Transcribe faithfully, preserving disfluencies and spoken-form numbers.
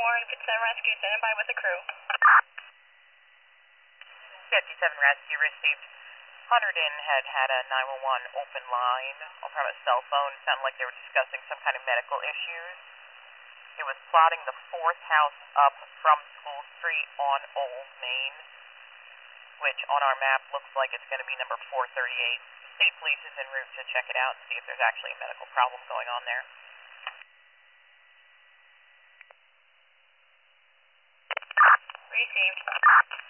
Warren, fifty-seven Rescue, standing by with the crew. fifty-seven Rescue received. Hunterdon had had a nine one one open line from a cell phone. Sounded like they were discussing some kind of medical issues. It was plotting the fourth house up from School Street on Old Main, which on our map looks like it's going to be number four thirty-eight. State Police is en route to check it out and see if there's actually a medical problem going on there. Received.